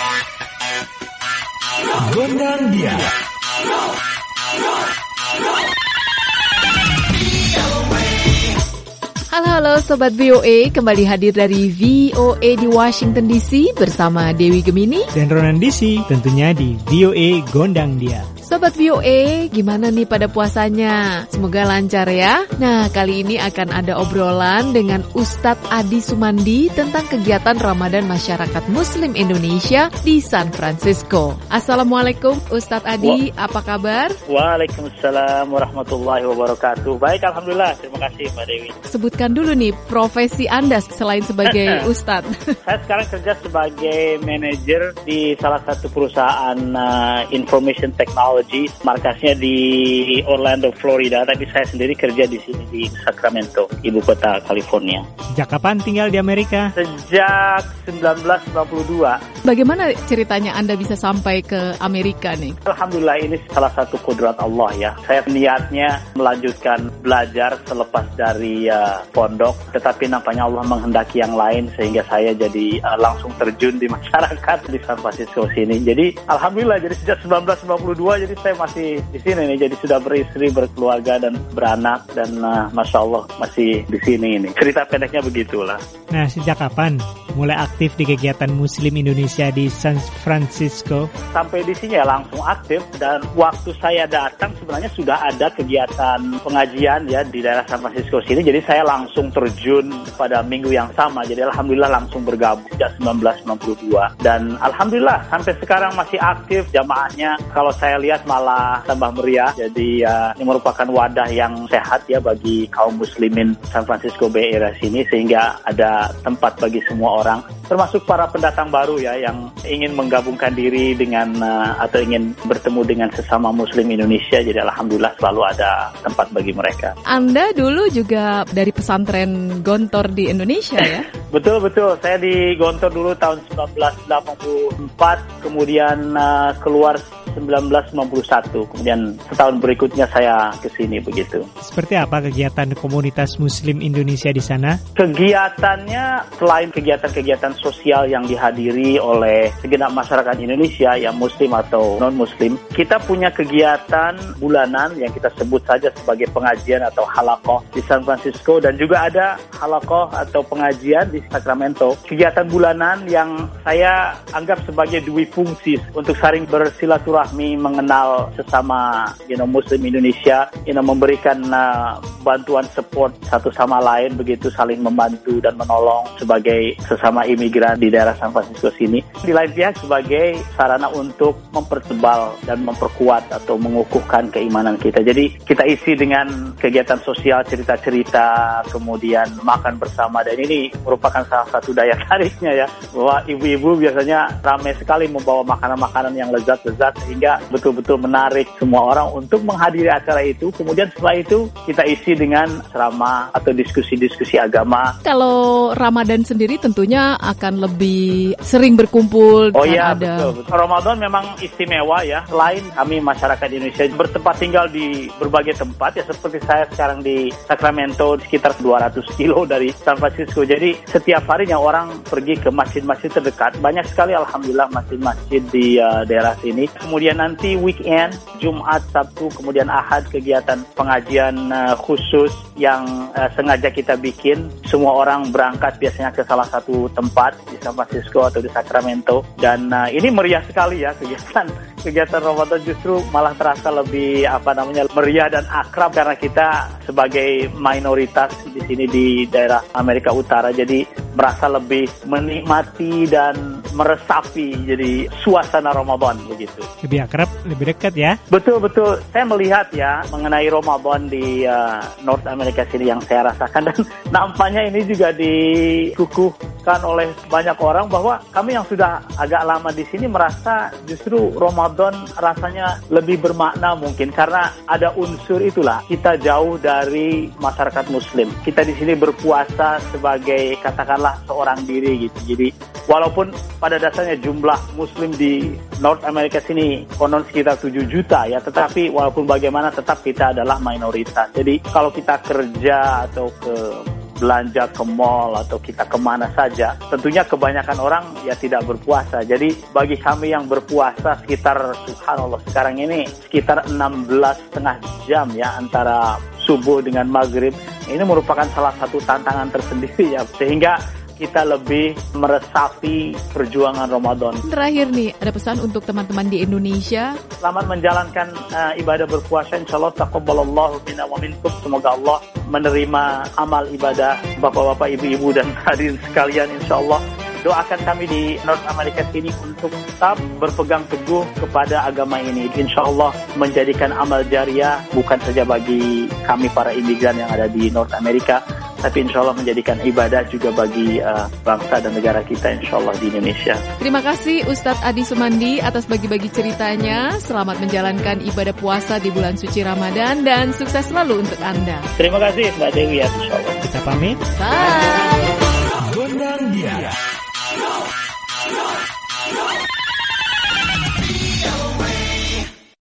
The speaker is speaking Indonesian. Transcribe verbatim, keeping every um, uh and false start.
Gondang dia. Halo-halo Sobat V O A, kembali hadir dari V O A di Washington D C bersama Dewi Gemini dan Ronan D C, tentunya di V O A Gondang Dia. Sobat V O A, gimana nih pada puasanya? Semoga lancar ya. Nah, kali ini akan ada obrolan dengan Ustadz Adi Sumandi tentang kegiatan Ramadan Masyarakat Muslim Indonesia di San Francisco. Assalamualaikum Ustadz Adi, Wa- apa kabar? Waalaikumsalam warahmatullahi wabarakatuh. Baik, Alhamdulillah. Terima kasih Mbak Dewi. Sebutkan dulu nih profesi Anda selain sebagai Ustadz. Saya sekarang kerja sebagai manajer di salah satu perusahaan uh, information technology. Markasnya di Orlando, Florida, tapi saya sendiri kerja di sini di Sacramento, ibu kota California. Sejak kapan tinggal di Amerika? Sejak sembilan belas sembilan puluh dua. Bagaimana ceritanya Anda bisa sampai ke Amerika nih? Alhamdulillah, ini salah satu kudrat Allah ya. Saya niatnya melanjutkan belajar selepas dari uh, pondok, tetapi nampaknya Allah menghendaki yang lain sehingga saya jadi uh, langsung terjun di masyarakat di San Francisco sini. Jadi Alhamdulillah, jadi sejak sembilan belas sembilan puluh dua jadi saya masih di sini nih, jadi sudah beristri, berkeluarga dan beranak dan uh, Masya Allah masih di sini ini. Cerita pendeknya begitulah. Nah, sejak kapan mulai aktif di kegiatan Muslim Indonesia di San Francisco? Sampai di sini ya langsung aktif, dan waktu saya datang sebenarnya sudah ada kegiatan pengajian ya di daerah San Francisco sini, jadi saya langsung terjun pada minggu yang sama. Jadi Alhamdulillah langsung bergabung sejak sembilan belas sembilan puluh dua dan Alhamdulillah sampai sekarang masih aktif jamaahnya. Kalau saya lihat malah tambah meriah. Jadi ya, ini merupakan wadah yang sehat ya bagi kaum muslimin San Francisco Bay Area sini, sehingga ada tempat bagi semua orang, termasuk para pendatang baru ya yang ingin menggabungkan diri dengan uh, atau ingin bertemu dengan sesama muslim Indonesia. Jadi alhamdulillah selalu ada tempat bagi mereka. Anda dulu juga dari pesantren Gontor di Indonesia ya? Betul betul. Saya di Gontor dulu tahun sembilan belas delapan puluh empat, kemudian uh, keluar sembilan belas sembilan puluh satu. Kemudian setahun berikutnya saya ke sini begitu. Seperti apa kegiatan komunitas Muslim Indonesia di sana? Kegiatannya selain kegiatan-kegiatan sosial yang dihadiri oleh segenap masyarakat Indonesia yang Muslim atau non-Muslim, kita punya kegiatan bulanan yang kita sebut saja sebagai pengajian atau halakoh di San Francisco, dan juga ada halakoh atau pengajian di Sacramento. Kegiatan bulanan yang saya anggap sebagai dui fungsi untuk saling bersilaturahmi, mengenal sesama you know, Muslim Indonesia, you know, memberikan uh, bantuan support satu sama lain, begitu saling membantu dan menolong sebagai sesama imigran di daerah San Francisco sini. Di lain pihak sebagai sarana untuk mempertebal dan memperkuat atau mengukuhkan keimanan kita. Jadi kita isi dengan kegiatan sosial, cerita-cerita, kemudian makan bersama, dan ini merupakan salah satu daya tariknya ya, bahwa ibu-ibu biasanya ramai sekali membawa makanan-makanan yang lezat-lezat sehingga betul-betul menarik semua orang untuk menghadiri acara itu. Kemudian setelah itu kita isi dengan ceramah atau diskusi-diskusi agama. Kalau Ramadan sendiri tentunya akan lebih sering berkumpul. Oh iya, ada... betul, betul. Ramadan memang istimewa ya. Selain kami masyarakat Indonesia bertempat tinggal di berbagai tempat ya, seperti saya sekarang di Sacramento, sekitar dua ratus kilo dari San Francisco. Jadi setiap harinya orang pergi ke masjid-masjid terdekat. Banyak sekali alhamdulillah masjid-masjid di uh, daerah sini. Kemudian nanti weekend, Jumat, Sabtu, kemudian Ahad, kegiatan pengajian uh, khusus yang uh, sengaja kita bikin. Semua orang berangkat biasanya ke salah satu tempat di San Francisco atau di Sacramento, dan uh, ini meriah sekali ya kegiatan kegiatan Ramadan. Justru malah terasa lebih apa namanya meriah dan akrab karena kita sebagai mayoritas di sini di daerah Amerika Utara, jadi merasa lebih menikmati dan meresapi jadi suasana Ramadan begitu. Lebih akrab, lebih dekat ya. Betul betul. Saya melihat ya mengenai Ramadan di uh, North America sini yang saya rasakan, dan nampaknya ini juga dikukuhkan oleh banyak orang bahwa kami yang sudah agak lama di sini merasa justru Ramadan rasanya lebih bermakna mungkin karena ada unsur itulah, kita jauh dari masyarakat Muslim. Kita di sini berpuasa sebagai katakanlah seorang diri gitu. Jadi walaupun pada dasarnya jumlah Muslim di North America sini konon sekitar tujuh juta ya, tetapi walaupun bagaimana tetap kita adalah minoritas. Jadi kalau kita kerja atau ke belanja ke mall atau kita kemana saja, tentunya kebanyakan orang ya tidak berpuasa. Jadi bagi kami yang berpuasa sekitar, subhanallah, sekarang ini sekitar enam belas setengah jam ya antara subuh dengan maghrib, ini merupakan salah satu tantangan tersendiri ya, sehingga kita lebih meresapi perjuangan Ramadan. Terakhir nih, ada pesan untuk teman-teman di Indonesia. Selamat menjalankan uh, ibadah berpuasa. Insyaallah taqabbalallahu minna wa minkum. Semoga Allah menerima amal ibadah bapak-bapak, ibu-ibu dan hadirin sekalian. Insyaallah doakan kami di North America sini untuk tetap berpegang teguh kepada agama ini. Insyaallah menjadikan amal jariah bukan saja bagi kami para imigran yang ada di North America, tapi insya Allah menjadikan ibadah juga bagi uh, bangsa dan negara kita insya Allah di Indonesia. Terima kasih Ustadz Adi Sumandi atas bagi-bagi ceritanya. Selamat menjalankan ibadah puasa di bulan suci Ramadan dan sukses selalu untuk Anda. Terima kasih Mbak Dewi ya, insya Allah. Kita pamit. Bye. Gondang Dia.